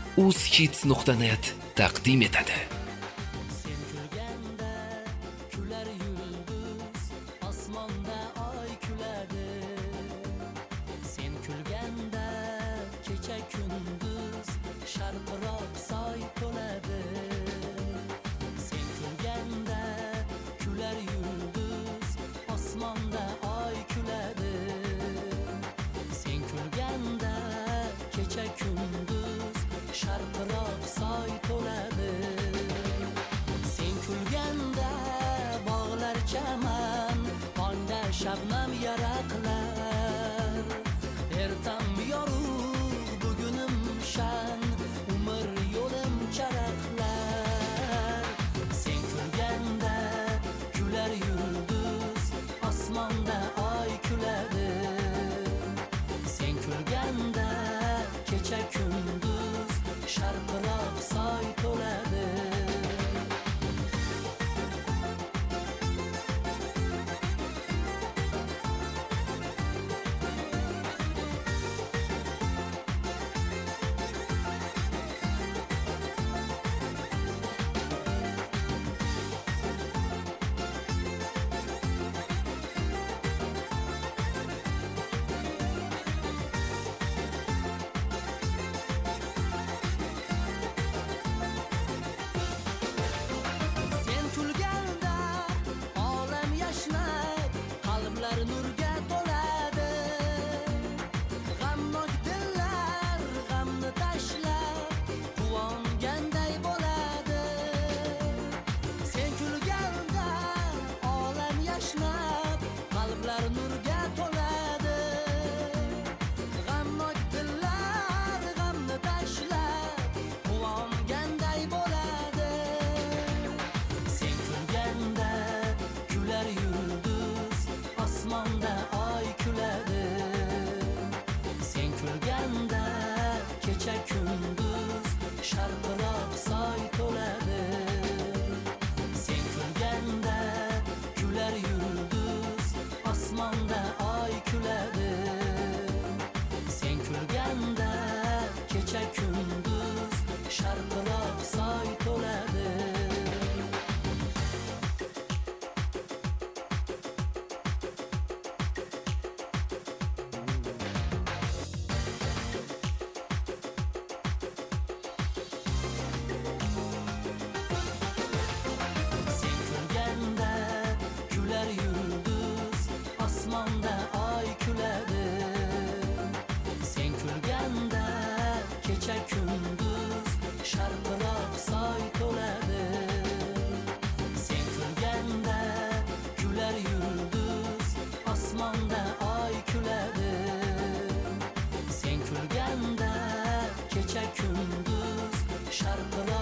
uzhits.net taqdim etadi. Sen kulganda kular yulduz, osmonda oy kuladi. Sen kulganda kecha kunduz, sharqroq soy to'ladi. Sen kulganda kular yulduz, osmonda oy kuladi. Sen kulganda kecha kunduz, sharqroq soy to'ladi. Sen kulganda bog'lar chaman, tongda shabnam yaraqlar. Ertam yorug', bugunim shan, umr yo'lim charaqlar. Sen kulganda kular yulduz, osmonda oy kuladi. Sen kulganda kecha kunduz, sharqroq soy to'ladi. Sen kulganda olam yashnab, qalblar nurga to'ladi. G'amnok dillar g'amni tashlab, quvonganday bo'ladi. Sen kulganda olam yashnab, qalblar nurga to'ladi. G'amnok dillar g'amni tashlab, quvonganday bo'ladi. Sen kulganda kular yulduz, osmonda oy kuladi. Sen kulganda kecha kunduz, sharqroq soy to'ladi. Sen kulganda kular yulduz, osmonda oy kuladi. Sen kulganda kecha kunduz, sharqroq soy to'ladi. Sen kulganda kular yulduz, osmonda oy kuladi. Sen kulganda kecha kunduz, sharqroq soy to'ladi. Sen kulganda kular yulduz, osmonda oy kuladi. Sen kulganda kecha kunduz, sharqroq